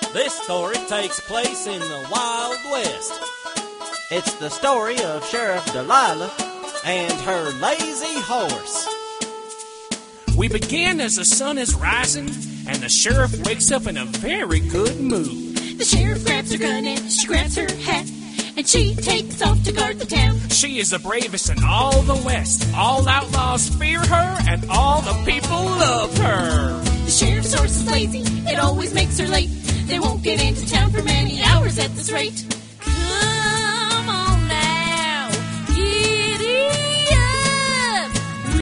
This story takes place in the Wild West. It's the story of Sheriff Delilah and her lazy horse. We begin as the sun is rising, and the sheriff wakes up in a very good mood. The sheriff grabs her gun and she grabs her hat, and she takes off to guard the town. She is the bravest in all the West. All outlaws fear her, and all the people love her. The sheriff's horse is lazy, it always makes her late. They won't get into town for many hours at this rate. Come